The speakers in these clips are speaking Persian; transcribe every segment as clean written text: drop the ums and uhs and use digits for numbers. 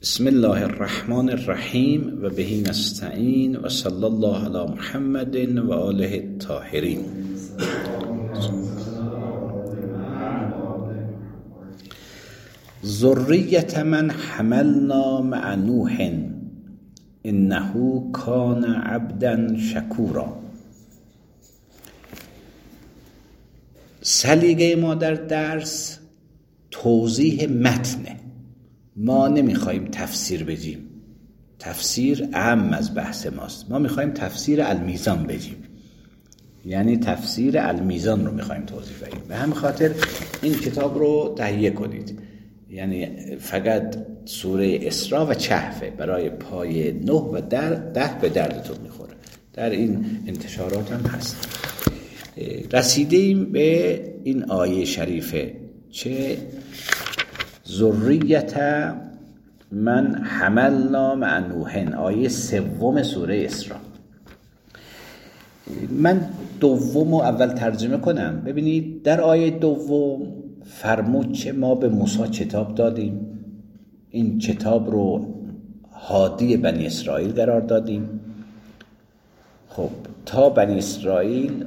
بسم الله الرحمن الرحیم و بهی نستعین و صلی الله علی محمد و آله الطاهرین. ذریة من حملنا مع نوح انه کان عبدا شکورا. سلیقه ما در درس توضیح متنه. ما نمیخوایم تفسیر بگیم، تفسیر اهم از بحث ماست. ما میخوایم تفسیر المیزان بگیم، یعنی تفسیر المیزان رو میخوایم توضیح بدیم. به همین خاطر این کتاب رو تهیه کنید، یعنی فقط سوره اسراء و کهف برای پای 9 و 10 به دردتون میخوره. در این انتشارات هم هست. رسیدیم به این آیه شریفه چه ذریة من حملنا مع نوح، آیه 3 سوره اسراء. من دوم رو اول ترجمه کنم. ببینید در آیه 2 فرمود که ما به موسی کتاب دادیم، این کتاب رو هادی بنی اسرائیل قرار دادیم. خب تا بنی اسرائیل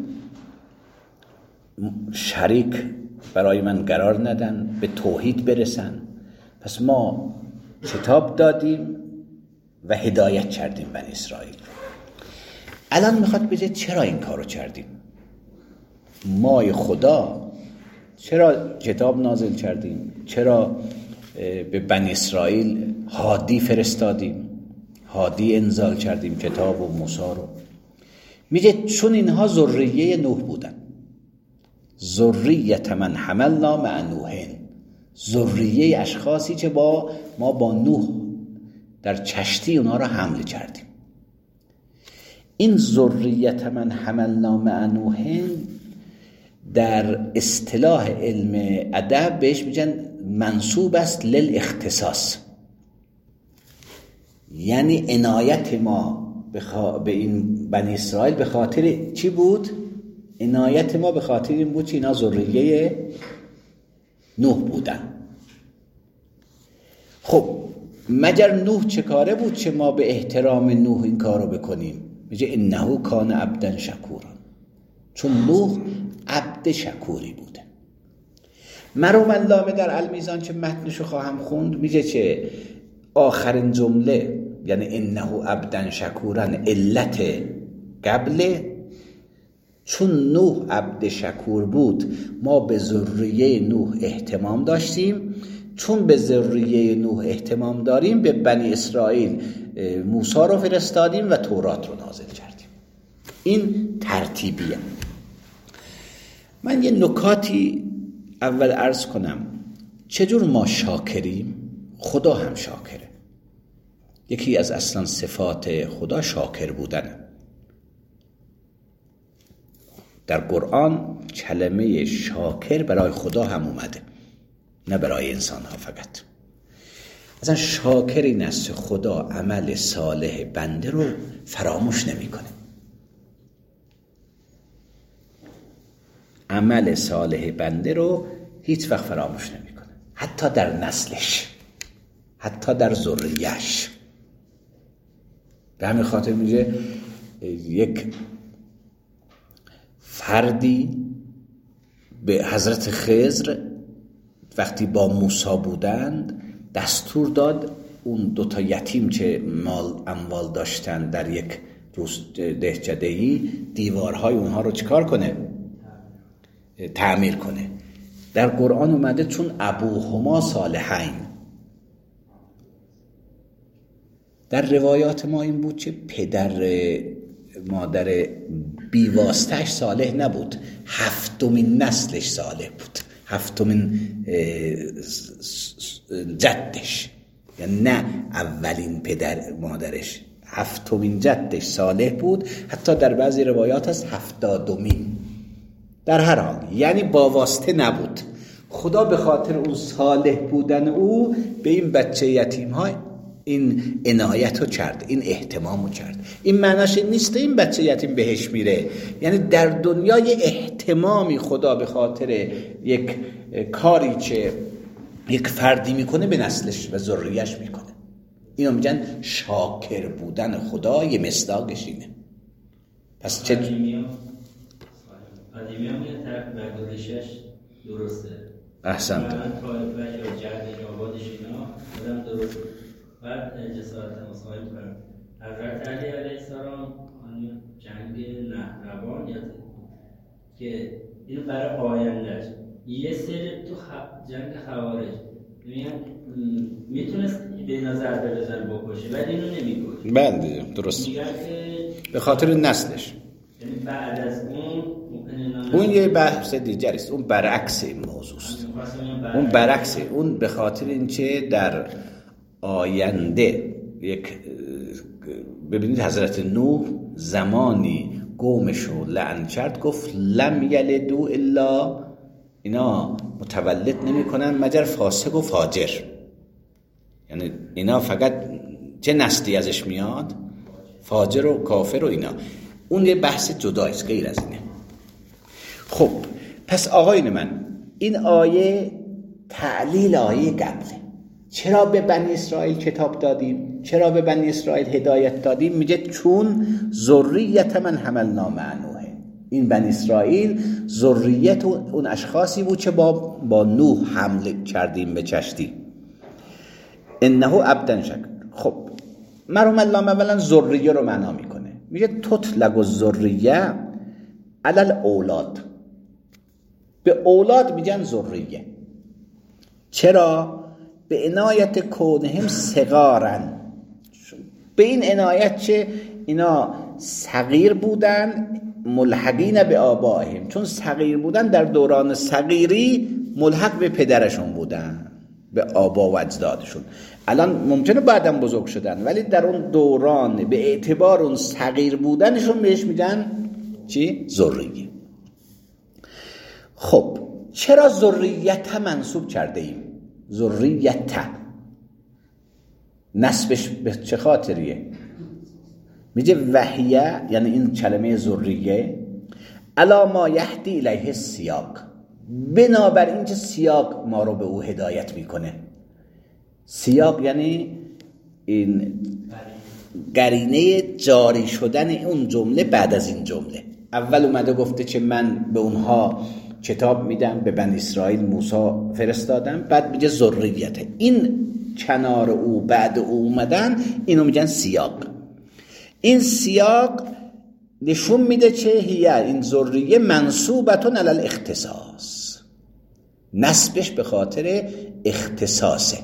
شریک برای من قرار ندن، به توحید برسن، پس ما کتاب دادیم و هدایت کردیم بنی اسرائیل. الان میخواد بگه چرا این کارو کردیم؟ ما خدا چرا کتاب نازل کردیم؟ چرا به بنی اسرائیل هادی فرستادیم، هادی انزال کردیم کتاب و موسی رو؟ میگه چون اینها ذریه نوح بودن. ذریة من حملنا مع نوح، ذریه اشخاصی که ما با نوح در کشتی اونا رو حمل کردیم. این ذریة من حملنا مع نوح در اصطلاح علم ادب بهش میگن منسوب است للاختصاص، یعنی عنایت ما به این بنی اسرائیل به خاطر چی بود؟ عنایت ما به خاطر این بود که اینا ذریه نوح بودن. خب مگر نوح چه کاره بود که ما به احترام نوح این کارو بکنیم؟ میگه انه کان عبدا شکورا، چون نوح عبد شکوری بوده. مروم علامه در المیزان که متنشو خواهم خوند میگه که آخرین جمله یعنی انه عبدا شکورا علت قبله، چون نوح عبد شکور بود ما به ذریه نوح اهتمام داشتیم، چون به ذریه نوح اهتمام داریم به بنی اسرائیل موسی رو فرستادیم و تورات رو نازل کردیم. این ترتیبیه. من یه نکاتی اول عرض کنم. چجور ما شاکریم؟ خدا هم شاکره. یکی از اصلا صفات خدا شاکر بودنه. در قرآن کلمه شاکر برای خدا هم اومده، نه برای انسان ها فقط. مثلا شاکر این است خدا عمل صالح بنده رو فراموش نمی کنه. عمل صالح بنده رو هیچ وقت فراموش نمی کنه، حتی در نسلش، حتی در ذریه‌اش. به همین خاطر میگه یک فردی به حضرت خضر وقتی با موسی بودند دستور داد اون 2 یتیم که مال اموال داشتن در یک دهکده‌ای دیوارهای اونها رو چیکار کنه؟ تعمیر کنه. در قرآن اومده چون ابوهما صالحین. در روایات ما این بود که پدر مادر بیواسطه‌اش صالح نبود، 7مین نسلش صالح بود، 7مین جدش، یعنی نه اولین پدر مادرش، 7مین جدش صالح بود. حتی در بعضی روایات هست 70مین. در هر حال یعنی با واسطه نبود. خدا به خاطر اون صالح بودن او به این بچه یتیم های این عنایت رو کرد، این احتمام رو کرد. این معناش نیست این بچه یتیم بهش میره، یعنی در دنیای احتمامی خدا به خاطر یک کاری که یک فردی میکنه به نسلش و ذریه‌اش میکنه. اینو میگن شاکر بودن خدا، یه مصداقش اینه. پس چه قدیمی هم یه طرف مگذشش درسته. احسنت. من طایفه یا جهد آبادش اینا بودم درست. بعد جسارت مصاحب کنم حضرت علی علیه السلام جنگ نهروان که اینو برای آیندهش یه سری تو جنگ خوارج میتونست به نظر بزن بکشه ولی اینو نمیکشه. بله درست. به خاطر نسلش. یعنی بعد از اون یه بحث دیگری است. اون برعکس این موضوع است. اون برعکس، اون به خاطر اینکه در آینده یک ببینید حضرت نوح زمانی قومش رو لعن کرد، گفت لم یلدوا الا، اینا متولد نمی کنن مگر فاسق و فاجر. یعنی اینا فقط چه نسلی ازش میاد؟ فاجر و کافر و اینا. اون یه بحث جدایست، غیر از اینه. خب پس آقایون من، این آیه تعلیل آیه قبله. چرا به بنی اسرائیل کتاب دادیم؟ چرا به بنی اسرائیل هدایت دادیم؟ میگه چون ذریت من حملنا مع نوح. این بنی اسرائیل ذریت اون اشخاصی بود که با نوح حمله کردیم به کشتی. انه عبدا شکور. خب مرحوم علامه اولا ذریه رو معنا میکنه، میگه تطلق الذریه علی الاولاد. به اولاد میگن ذریه. چرا؟ به عنایت کونهم صغارن، به این عنایت که اینا صغیر بودن ملحقین به آبائهم، چون صغیر بودن در دوران صغیری ملحق به پدرشون بودن، به آبا و اجدادشون. الان ممکنه بعدم بزرگ شدن ولی در اون دوران به اعتبار اون صغیر بودنشون بهش میگن چی؟ ذریه. خب چرا ذریت منصوب کرده ایم؟ ذریت نسبش به چه خاطریه؟ میگه وحیه، یعنی این کلمه ذریه، الا ما یهدی الیه السیاق، بنابر این که سیاق ما رو به او هدایت میکنه. سیاق یعنی این قرینه جاری شدن اون جمله بعد از این جمله. اول اومده گفته که من به اونها کتاب میدم، به بنی اسرائیل موسی فرستادم، بعد میگه ذریت. این کنار او بعد او اومدن اینو میگن سیاق. این سیاق نشون میده که این ذریه منصوبتون علی الاختصاص، نسبش به خاطر اختصاصه.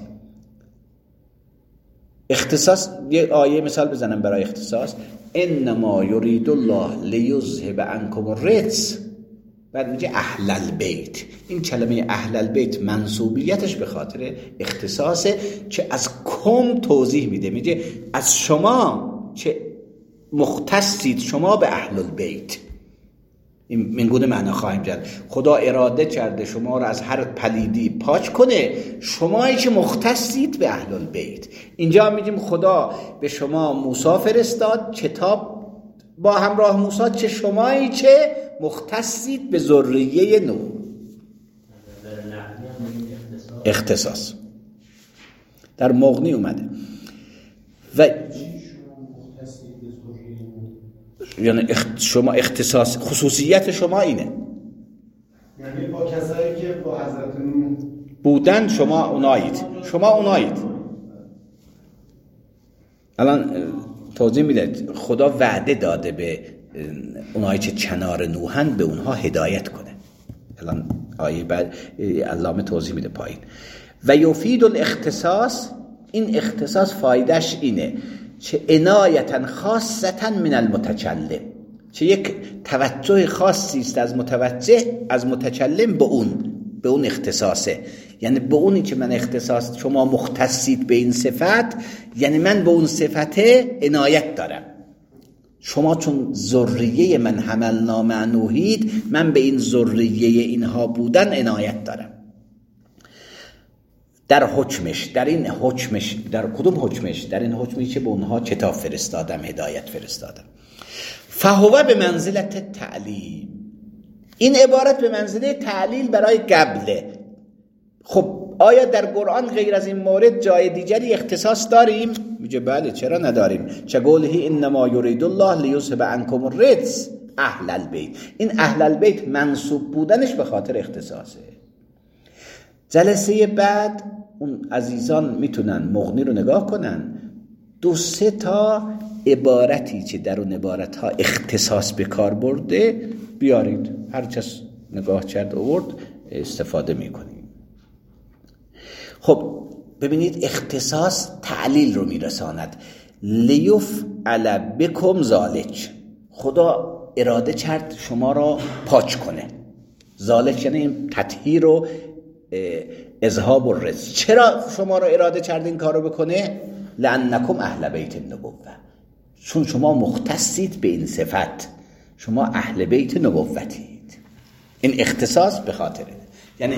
اختصاص یه آیه مثال بزنم برای اختصاص، انما یرید الله لیذهب عنکم الرجس، بعد میگه اهل البیت. این کلمه اهل البیت منصوبیتش به خاطر اختصاصه که از کم توضیح میده، میگه از شما که مختصید شما به اهل البیت. این منگونه معنا خواهیم کرد. خدا اراده کرده شما رو از هر پلیدی پاک کنه، شمایی که مختصید به اهل البیت. اینجا میگیم خدا به شما موسی فرستاد، کتاب با همراه موسی، چه شمایی که مختصید به ذریه نوح. اختصاص در مغنی اومده و یعنی شما اختصاص خصوصیت شما اینه، یعنی با کسایی که با حضرت نوح بودن شما اونایید. الان توضیح میده خدا وعده داده به اونایی که کنار نوحن به اونها هدایت کنه. الان آیه بعد علامه توضیح میده پایین. و یفید الاختصاص، این اختصاص فایدهش اینه چه عنایتا خاصتا من المتکلم، چه یک توجه خاصی است از متکلم به اون اختصاصه. یعنی به اونی که من اختصاص، شما مختصید به این صفت، یعنی من به اون صفت عنایت دارم. شما چون ذریه من حملنا مع نوحید، من به این ذریه اینها بودن عنایت دارم. در حکمش، در این حکمش، در کدوم حکمش؟ در این حکمی که به اونها کتاب فرستادم، هدایت فرستادم. فهو به منزلت تعلیم، این عبارت به منزله تعلیل برای قبله. خب آیا در قرآن غیر از این مورد جای دیگری اختصاص داریم؟ میگه بله، چرا نداریم؟ چه قوله انما یرید الله لیذهب عنکم الرجس اهل البیت. این اهل البیت منسوب بودنش به خاطر اختصاصه. جلسه بعد اون عزیزان میتونن مغنی رو نگاه کنن، 2-3 تا عبارتی که در اون عبارت ها اختصاص به کار برده بیارید، هر کس نگاه کرد آورد استفاده میکنیم. خب ببینید اختصاص تعلیل رو میرساند. لیفعل بکم ذالک، خدا اراده کرد شما را پاک کنه. ذالک یعنی این تطهیر و اذهاب الرجس. چرا شما را اراده کرد این کارو بکنه؟ لانکم اهل بیت النبوه، چون شما مختصید به این صفت، شما اهل بیت نبوتید. این اختصاص به خاطره، یعنی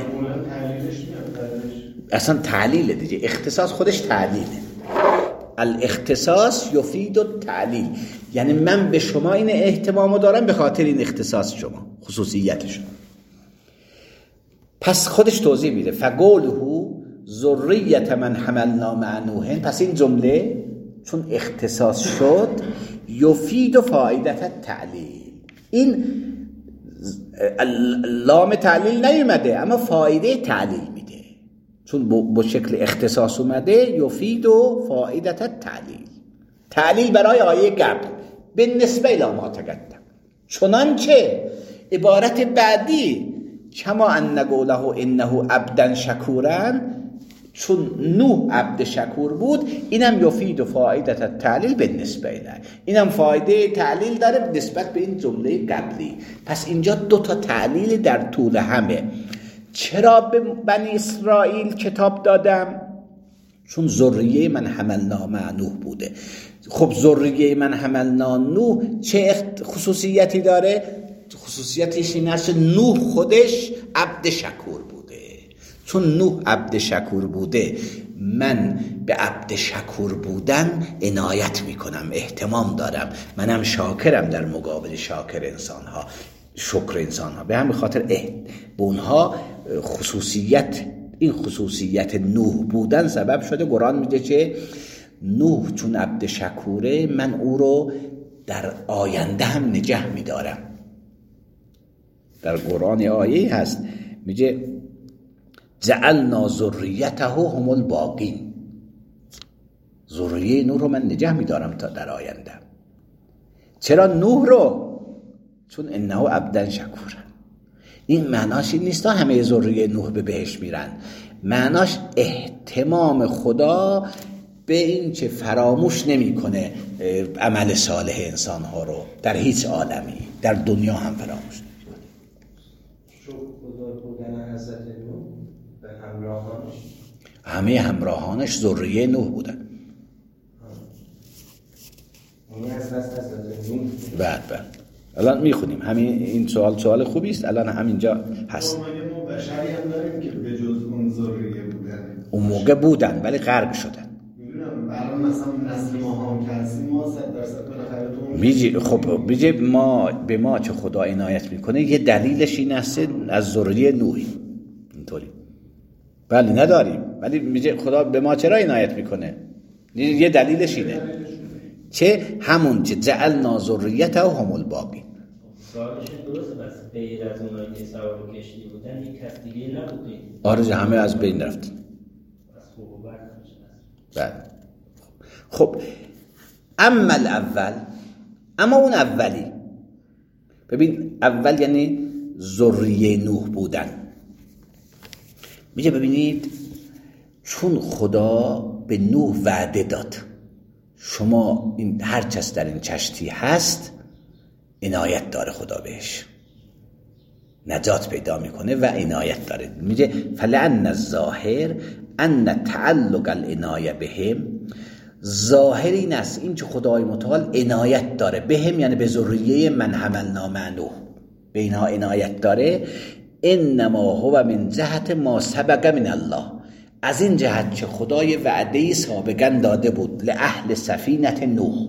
اصلا تعلیل دیگه. اختصاص خودش تعلیله. الاختصاص یفید التعلیل، یعنی من به شما این اهتمامو دارم به خاطر این اختصاص شما، خصوصیت شما. پس خودش توضیح میده فقوله ذریة من حملنا مع نوح. پس این جمله چون اختصاص شد یفید فایدة التعلیل، این لام تعلیل نیومده اما فایده تعلیل میده، چون با شکل اختصاص اومده. یفید فایدة التعلیل، تعلیل برای آیه قبل به نسبه الی ما تقدم. چنانچه عبارت بعدی کما ان قوله انه عبدا شکورا، چون نوح عبد شکور بود، اینم یفید فایدة التعلیل به نسبه الی، اینم فایده تعلیل داره نسبت به این جمله قبلی. پس اینجا 2 تا تعلیل در طول همه. چرا به بنی اسرائیل کتاب دادم؟ چون ذریه من حملنا مع نوح بوده. خب ذریه من حملنا نوح چه خصوصیتی داره؟ خصوصیتش این است نوح خودش عبد شکور بوده. چون نوح عبد شکور بوده، من به عبد شکور بودن عنایت میکنم، اهتمام دارم، منم شاکرم در مقابل شاکر انسانها، شکر انسانها. به همین خاطر به اونها این خصوصیت نوح بودن سبب شده. قرآن میگه که نوح چون عبد شکوره، من او رو در آینده هم نگه میدارم. در قرآن آیه هست میگه جعلنا ذریته هم الباقین، ذریه نوح رو من نگه میدارم تا در آینده. چرا نوح رو؟ چون انه عبدا شکور. این معناش این نیست همه ذریه نوح به بهشت میرن، معناش اهتمام خدا به این که فراموش نمیکنه عمل صالح انسان ها رو در هیچ عالمی، در دنیا هم فراموش نمیکنه. شکر گزار بودن حضرت نوح به همراهانش، همه همراهانش ذریه نوح بودن. اونی از دست حضرت نوح. بعد الان میخونیم. همین این سوال خوبی است. الان همینجا هست. ما بشری هم داریم که به جز اون ذریه بودن، اون موقع بودن ولی غرق شدن. میدونم الان مثلا نسل ما هم که هستیم، ما 100% بالاخره تو خب بیجه به ما چه خدا عنایت میکنه، یه دلیلش این است از ذریه نوحی. اینطوری بله نداریم، ولی میگه خدا به ما چرا عنایت میکنه؟ یه دلیلش اینه چه همون که جعلنا ذریته هم الباقین. سوالش درسته، بس غیر از اونایی که سوار کشتی بودن یک کس دیگه نبوده. آره همه از بین رفتن. بله. خب اما الاول، اما اون اولی، ببین اول یعنی ذریه نوح بودن. میگه ببینید چون خدا به نوح وعده داد شما این هر کس در این کشتی هست عنایت داره، خدا بهش نجات پیدا میکنه و عنایت داره. میگه فلعن الظاهر ان تعلق العنایه بهم، ظاهر این است این که خدای متعال عنایت داره بهم، یعنی به ذریه من حملنا مع نوح، به اینها عنایت داره. انما هو من جهت ما سبق من الله، از این جهت که خدای وعده سابقا داده بود لأهل سفینه نوح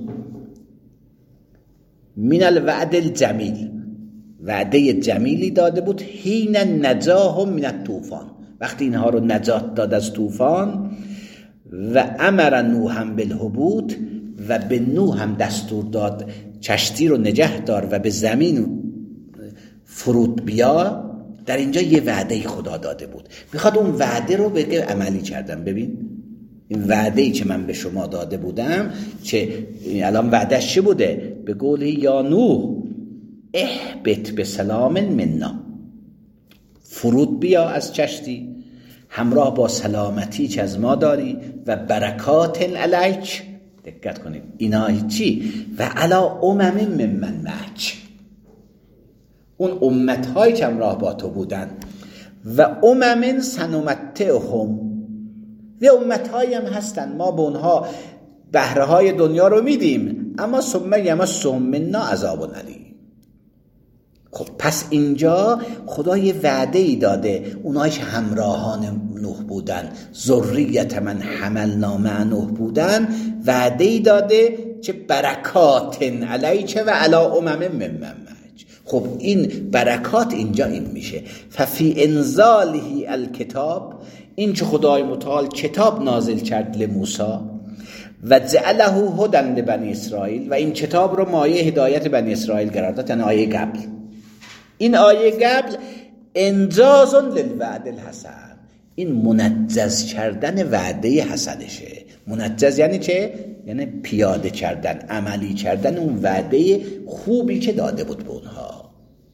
من الوعد الجمیل، وعده جمیلی داده بود حین نجاهم من الطوفان، وقتی اینها رو نجات داد از طوفان، و امر نوحا بالهبوط، و به نوح هم دستور داد کشتی رو نگه دار و به زمین فرود بیا. در اینجا یه وعده خدا داده بود، میخواد اون وعده رو بگه عملی کردم. ببین این وعده‌ای که من به شما داده بودم که الان وعدهش چه بوده؟ به قول یا نوح اهبط به سلام منا، فرود بیا از کشتی همراه با سلامتی که از ما داری و برکات علیک. دقت کنید اینا چی؟ و علا ممن معک، اون امت‌هایی که همراه با تو بودن، و سنمتعهم، و امت‌هایی هم هستن ما به اونها بهره‌های دنیا رو میدیم، اما ثم یمسهم منا عذاب علیم. خب پس اینجا خدا یه وعده‌ای داده اونایی که همراهان نوح بودن، ذریت من حملنا مع نوح بودن، وعده‌ای داده که برکات علیک و علی ممن معک. خب این برکات اینجا این میشه ففی انزاله الکتاب، این که خدای متعال کتاب نازل کرد لموسی، و جعله هدی لبنی اسرائیل، و این کتاب رو مایه هدایت بنی اسرائیل قرار داد. یعنی آیه قبل، این آیه قبل انجاز للوعد الحسن، این منجز کردن وعده حسنشه. منجز یعنی چه؟ یعنی پیاده کردن، عملی کردن اون وعده خوبی که داده بود به اونها.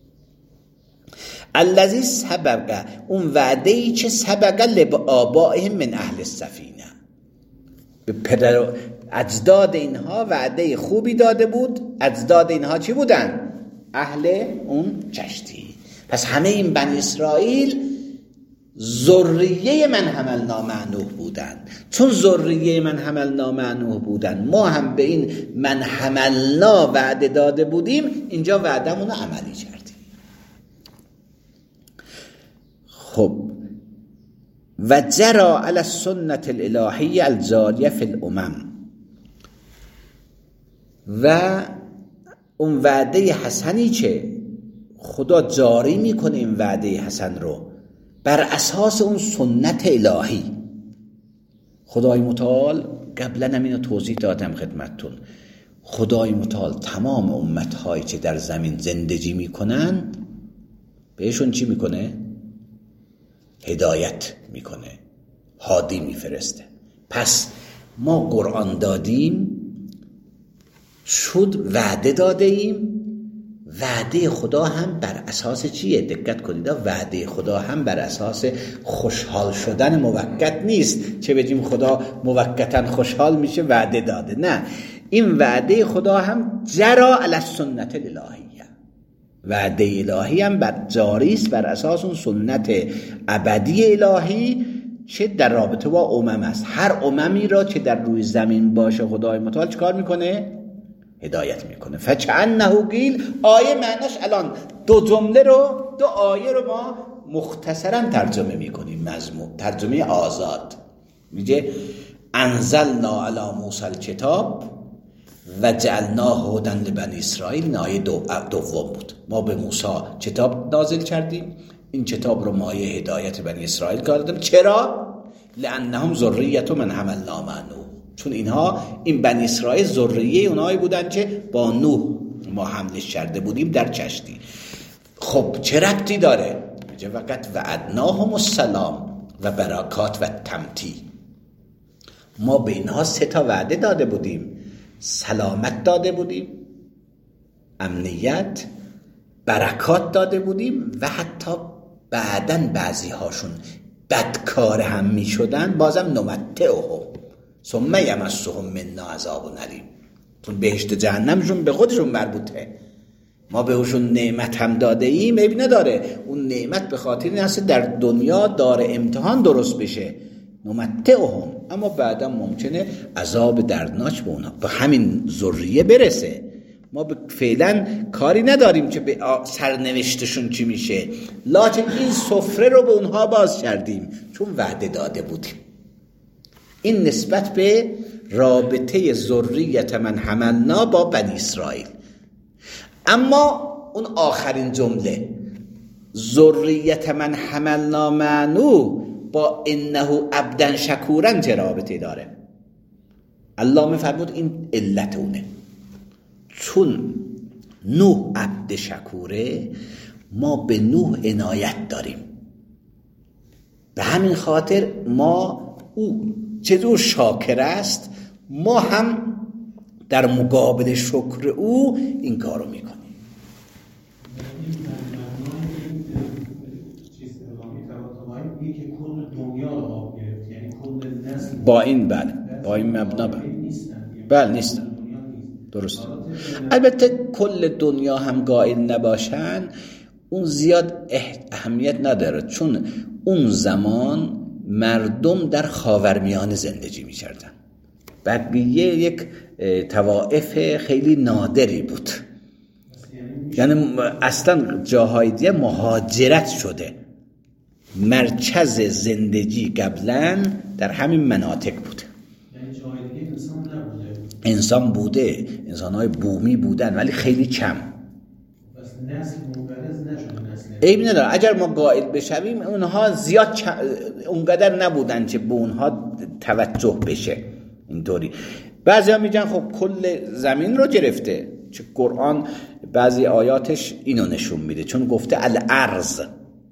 الذی سبق، اون وعده‌ای که سبق لآبائهم من اهل السفینه، به پدر و اجداد اینها وعده خوبی داده بود. اجداد اینها چی بودن؟ اهل اون کشتی. پس همه این بنی اسرائیل ذریه من حملنا مع نوح بودن. چون ذریه من حملنا مع نوح بودن، ما هم به این من حملنا وعده داده بودیم، اینجا وعدمون رو عملی کردیم. خب و جرا علی السنت الالهیه الجاریه فی الامم، و اون وعده حسنی که خدا جاری میکنه، این وعده حسن رو بر اساس اون سنت الهی. خدای متعال قبلا هم اینو توضیح دادم خدمتتون، خدای متعال تمام امتهایی که در زمین زندگی میکنن بهشون چی میکنه؟ هدایت میکنه، هادی میفرسته. پس ما قرآن دادیم، شد وعده داده ایم. وعده خدا هم بر اساس چیه؟ دقت کنید، وعده خدا هم بر اساس خوشحال شدن موقت نیست، چه بگیم خدا موقتا خوشحال میشه وعده داده. نه، این وعده خدا هم جرا علی السنت الالهیه، وعده الهی هم بر جاری است بر اساس اون سنت ابدی الهی که در رابطه با امم است. هر اممی را که در روی زمین باشه خدای متعال چیکار میکنه؟ هدایت میکنه. فکأنه قیل، آیه معناش الان دو جمله رو، دو آیه رو ما مختصرا ترجمه میکنیم، مضمون ترجمه آزاد. میگه انزلنا علی موسی الکتاب و جعلناه هدی لبنی اسرائیل. آیه دوم بود، ما به موسی کتاب نازل کردیم، این کتاب رو مایه هدایت بنی اسرائیل قرار دادیم. چرا؟ لانهم ذریة من حملنا مع نوح، چون اینها، این بنی اسرائیل ذریه اونایی بودن که با نوح ما حملش کرده بودیم در کشتی. خب چه ربطی داره؟ میگه وقت وعدناهم السلام و برکات و تمتی، ما به اینها 3 وعده داده بودیم، سلامت داده بودیم، امنیت، برکات داده بودیم، و حتی بعدن بعضی هاشون بدکار هم می شدن بازم نمتعهم ثم یمسهم منا عذاب علیم، چون بهشت جهنمشون به خودشون مربوطه. ما بهشون نعمت هم داده ایم، عیب نداره، اون نعمت به خاطر این هست در دنیا دار امتحان درست بشه، نمتعهم، اما بعدا ممکنه عذاب دردناک به اونها، به همین ذریه برسه. ما فعلا کاری نداریم که به سرنوشتشون چی میشه، لکن این سفره رو به اونها باز کردیم چون وعده داده بودیم. این نسبت به رابطه ذریت من حملنا با بنی اسرائیل. اما اون آخرین جمله ذریت من حملنا مع نوح، با انه عبدا شکورا چه رابطه داره؟ الله میفرمود این علت اونه، چون نوح عبد شکوره ما به نوح عنایت داریم، به همین خاطر ما او چطور شاکر است ما هم در مقابل شکر او این کارو میکنیم. با این بله، با این مبنا بله نیستن. درست. البته کل دنیا هم قائل نباشن اون زیاد اهمیت نداره، چون اون زمان مردم در خاورمیانه زندگی می‌کردن، بقیه یک طوائف خیلی نادری بود، یعنی اصلا جاهای دیگه مهاجرت شده، مرکز زندگی قبلا در همین مناطق بوده. یعنی جاهای دیگه انسان نبوده؟ انسان بوده، انسان‌های بومی بودن ولی خیلی کم. پس نسل منقرض نشده. نسل عیب نداره اگر ما قائل بشویم اونها زیاد اونقدر نبودن که به اونها توجه بشه. اینطوری بعضی ها میگن خب کل زمین رو گرفته، چه قرآن بعضی آیاتش اینو نشون میده چون گفته الارض.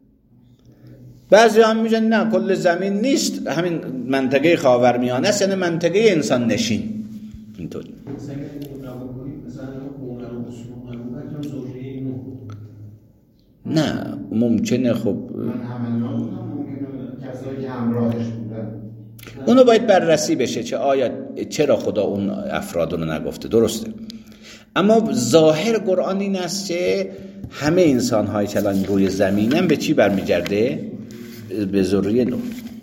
بعضی هم میگن نه کل زمین نیست، همین منطقه خاورمیانه است، یعنی منطقه انسان نشین. اینطوری مثلا اگه قبول کنیم مثلا قوم رو ذریه نوح نه ممکنه. خب من همه ممکنه کسایی که همراهش بودن اونو باید بررسی بشه چرا خدا اون افراد رو نگفته. درسته، اما ظاهر قرآن این است که همه انسان‌های که الان روی زمینن به چی برمیگرده؟ به ذریه نوح.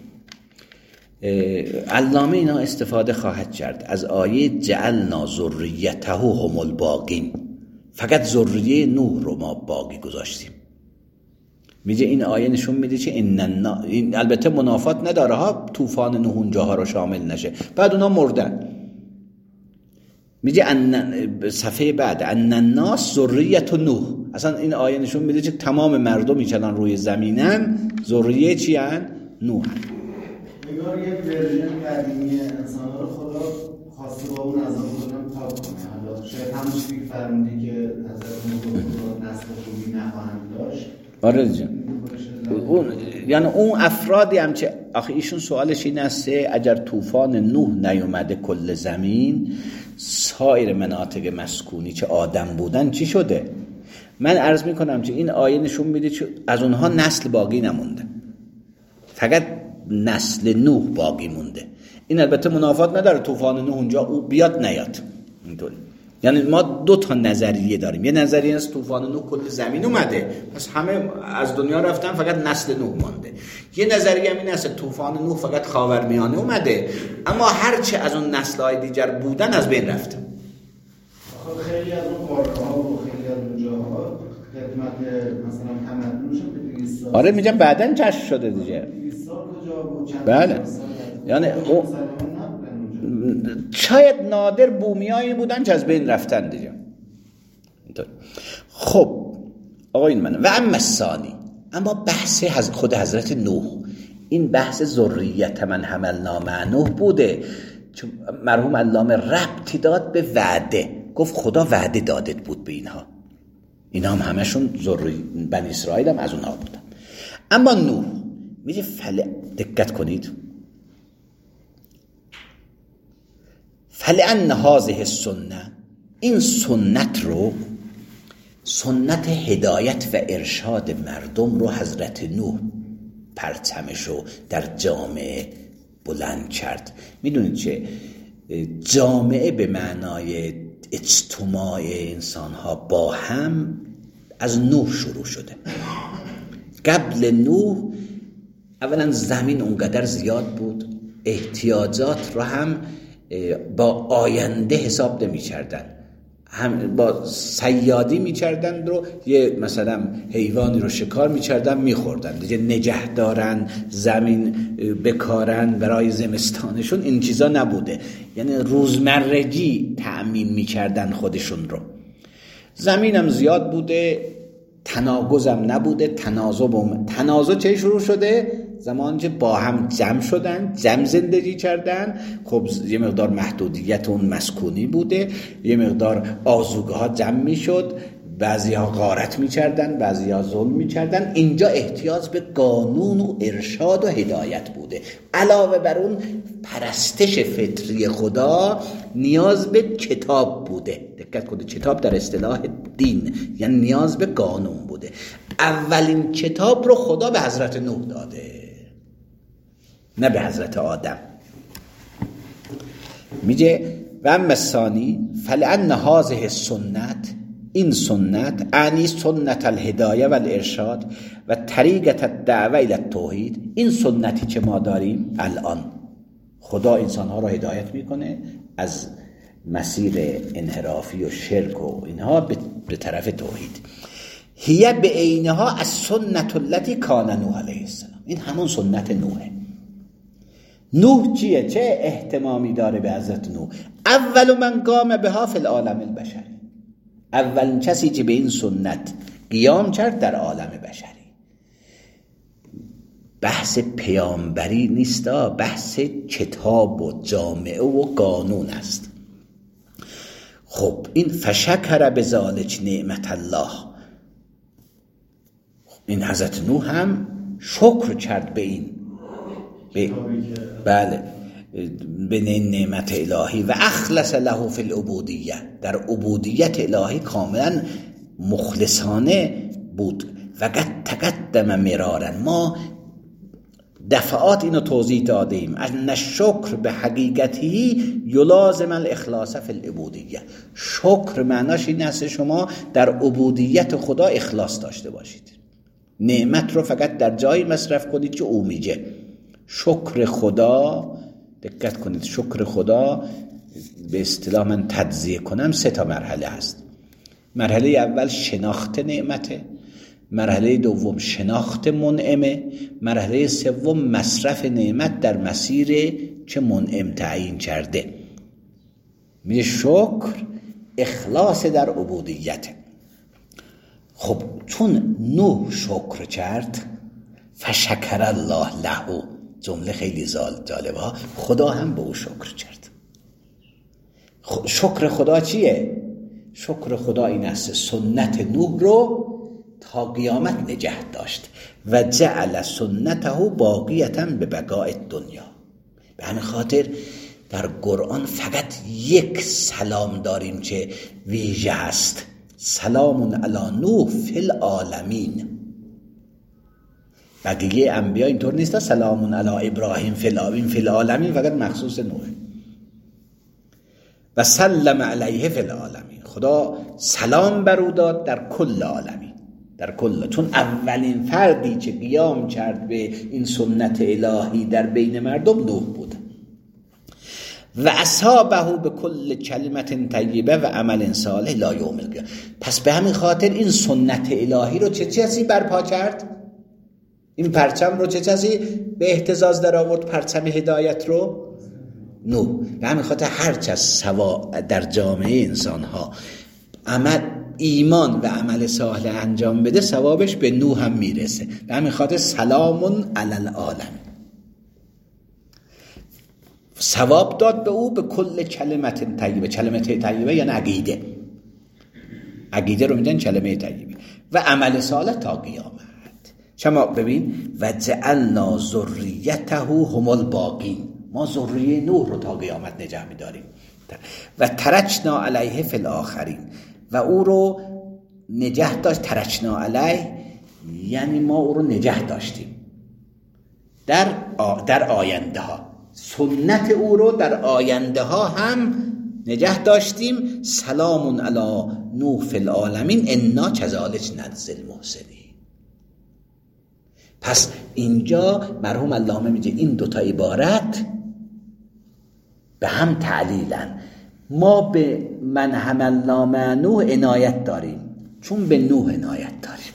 علامه اینا استفاده خواهد کرد از آیه جعلنا ذریته هم الباقین، فقط ذریه نوح رو ما باقی گذاشتیم. میگه این آیه نشون میده که این البته منافات نداره ها، طوفان نوح اونجاها رو شامل نشه، بعد اونا مردن. میگه صفحه بعد ان الناس ذریه نوح، اصلا این آیه نشون میده که تمام مردمی که الان روی زمینن ذریه چی ان؟ نوح. انگار یک ورژن قدیمی انسان‌ها رو خدا خواسته با اون عذاب خودم پاک کنه. حالا شاید همون چیزی که فرمودی که حضرت نوح نسل خوبی نخواهند داشت. آره جان. یعنی اون افرادی هم که آخه ایشون سوالش این است اگر طوفان نوح نیومده کل زمین، سایر مناطق مسکونی که آدم بودن چی شده؟ من عرض میکنم که این آیه نشون میده که از اونها نسل باقی نمونده، فقط نسل نوح باقی مونده. این البته منافات نداره طوفان نوح اونجا او بیاد نیاد. اینطوری یعنی ما دو تا نظریه داریم. یه نظریه است طوفان نوح کل زمین اومده پس همه از دنیا رفتن فقط نسل نوح مونده. یه نظریه هم این است طوفان نوح فقط خاورمیانه اومده اما هرچه از اون نسل‌های دیگر بودن از بین رفته. خیلی از اون قاره‌ها و خیلی از اون جاها خدمت مثلا تمدنشون به 200 سال. آره میگم بعدن کشف شده دیگه. 200 سال کجا بود؟ بله. یعنی شاید نادر بومیایی بودن که از بین رفتن دیگه. خب آقایون من و اما الثانی، اما بحث خود حضرت نوح، این بحث ذریت من حملنا مع نوح بوده. چون مرحوم علامه ربطی داد به وعده، گفت خدا وعده دادت بود به اینها، اینا هم همشون بنی اسرائیل هم از اونها بودن. اما نوح میگه دقت کنید، فلأن هذه السنه، این سنت رو، سنت هدایت و ارشاد مردم رو حضرت نوح پرچمش رو در جامعه بلند کرد. میدونید چه جامعه به معنای اجتماع انسانها با هم از نوح شروع شده. قبل نوح اولا زمین اونقدر زیاد بود، احتیاجات رو هم با آینده حساب نمی کردن، هم با صیادی می کردن رو یه مثلا حیوانی رو شکار می کردن می خوردن دیگه، نگه دارن، زمین بکارن برای زمستانشون، این چیزا نبوده. یعنی روزمرگی تأمین می کردن خودشون رو. زمینم زیاد بوده، تناقضم نبوده، تنازع چه شروع شده؟ زمانی که با هم جمع شدن، جمع زندگی کردن. خب یه مقدار محدودیت اون مسکونی بوده، یه مقدار آذوقه ها جمع میشد، بعضی ها غارت میکردن، بعضی ها ظلم میکردن. اینجا احتیاج به قانون و ارشاد و هدایت بوده. علاوه بر اون پرستش فطری خدا نیاز به کتاب بوده. دقت کنید، کتاب در اصطلاح دین یعنی نیاز به قانون بوده. اولین کتاب رو خدا به حضرت نوح داده، نه به حضرت آدم. میگه و اما ثانی فلان هذه السنت، این سنت اعنی سنت الهدایه و الارشاد و طریقت الدعوه الی التوحید. این سنتی که ما داریم الان، خدا انسانها رو هدایت میکنه از مسیر انحرافی و شرک و اینها به طرف توحید. هی به عینها از سنت التي کان نوح علیه السلام. این همون سنت نوحه. نوح چیه؟ چه اهتمامی داره به حضرت نوح؟ اول من قام بها فی العالم البشری، اولین کسی که به این سنت قیام کرد در عالم بشری. بحث پیامبری نیست، بحث کتاب و جامعه و قانون است. خب این فشکر بذالک نعمت الله، این حضرت نوح هم شکر کرد به این بله به نعمت الهی و اخلص له فی العبودیه، در عبودیت الهی کاملا مخلصانه بود. و قد تقدم مرارا، ما دفعات اینو توضیح دادیم، ان الشکر به حقیقتی یلازم الاخلاص فی العبودیه. شکر معناش این است شما در عبودیت خدا اخلاص داشته باشید، نعمت رو فقط در جایی مصرف کنید که او میگه. شکر خدا، دقت کنید، شکر خدا به اصطلاح من تجزیه کنم 3 مرحله هست. مرحله اول شناخت نعمته، مرحله دوم شناخت منعمه، مرحله سوم مصرف نعمت در مسیر که منعم تعیین کرده. میگه شکر اخلاص در عبودیت. خب چون نوح شکر کرد، فشکر الله له، جمله خیلی جالبه ها، خدا هم به او شکر کرد. شکر خدا چیه؟ شکر خدا این است سنت نوح رو تا قیامت نگه داشت و جعل سنته باقیتا به بقاء الدنیا. به همین خاطر در قرآن فقط یک سلام داریم که ویژه است، سلام علی نوح فی العالمین. بقیه انبیا اینطور نیست، سلام علی ابراهیم فی العالمین فقط مخصوص نوح. و سلم علیه فی العالمین، خدا سلام بر او داد در کل عالمین، در کل. چون اولین فردی که قیام کرد به این سنت الهی در بین مردم نوح بود. و اصحابه به کل کلمت طیبه و عمل صالح لا یوم القیامه. پس به همین خاطر این سنت الهی رو چه کسی برپا کرد؟ این پرچم رو چه کسی به اهتزاز در آورد؟ پرچم هدایت رو نوح. به همین خاطر هر کس در جامعه انسان ها عمل ایمان و عمل صالح انجام بده، ثوابش به نوح هم میرسه. به همین خاطر سلام علی العالم، ثواب داد به او به کل کلمت طیبه. کلمت طیبه یعنی عقیده، عقیده رو میدن کلمه طیبه، و عمل صالح تا قیامت. شما ببین و جعلنا ذریته هم الباقین، ما ذریه نوح رو تا قیامت نگه میداریم. و ترکنا علیه فی الاخرین، و او رو نگه داشت. ترکنا علیه یعنی ما او رو نگه داشتیم در آینده ها، سنت او رو در آینده ها هم نگه داشتیم. سلام علی نوح فی العالمین انا کذالک نجزی المحسنین. پس اینجا مرحوم علامه میگه این 2 عبارت به هم تعلیلن. ما به من حملنا مع نوح عنایت داریم چون به نوح عنایت داریم.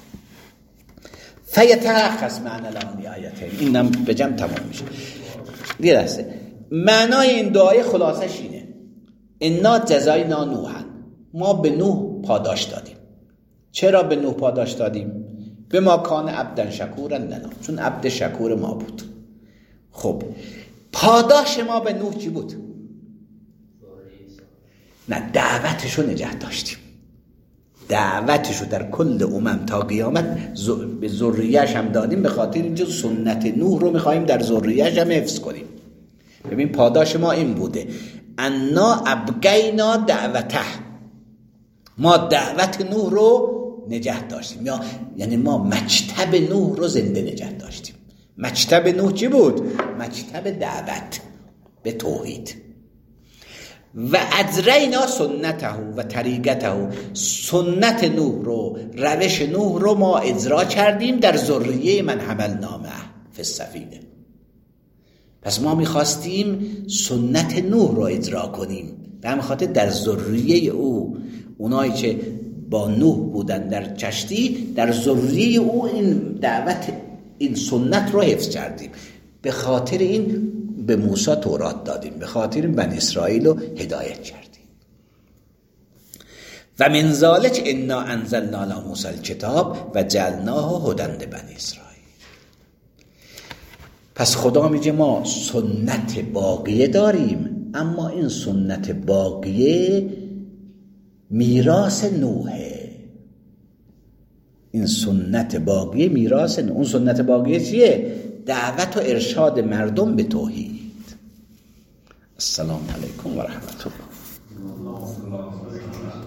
فیتلخص معنی الآیتین، اینم به جمع تمام میشه. یه لحظه، معنای این دعای خلاصش اینه: انا جزاینا نوحا، ما به نوح پاداش دادیم. چرا به نوح پاداش دادیم؟ به ما کان عبدا شکورا لنا، چون عبد شکور ما بود. خب پاداش ما به نوح چی بود؟ نه، دعوتشو نگه داشتیم. دعوتشو در کل امم تا قیامت به ذریه‌اش هم دادیم، به خاطر اینجا سنت نوح رو میخواییم در ذریه‌اش هم حفظ کنیم. ببین پاداش ما این بوده، انا ابقینا دعوته، ما دعوت نوح رو نگه داشتیم، یعنی ما مکتب نوح رو زنده نگه داشتیم. مکتب نوح چی بود؟ مکتب دعوت به توحید. و اجرینا سنته و طریقته، سنت نوح رو، روش نوح رو ما اجرا کردیم در ذریه من حملنا معه فی السفینه. پس ما میخواستیم سنت نوح رو اجرا کنیم، به همین خاطر در ذریه او، اونایی که با نوح بودن در کشتی، در ذریه او این دعوت، این سنت رو حفظ کردیم. به خاطر این به موسی تورات دادیم، به خاطر این بنی اسرائیل رو هدایت کردیم. و من ذالک انا انزلنا علی موسی الکتاب و جعلناه هدی لبنی اسرائیل. پس خدا میگه ما سنت باقیه داریم، اما این سنت باقیه میراث نوحه. این سنت باقیه میراث نوح. اون سنت باقیه چیه؟ دعوت و ارشاد مردم به توحید. السلام علیکم و رحمت الله.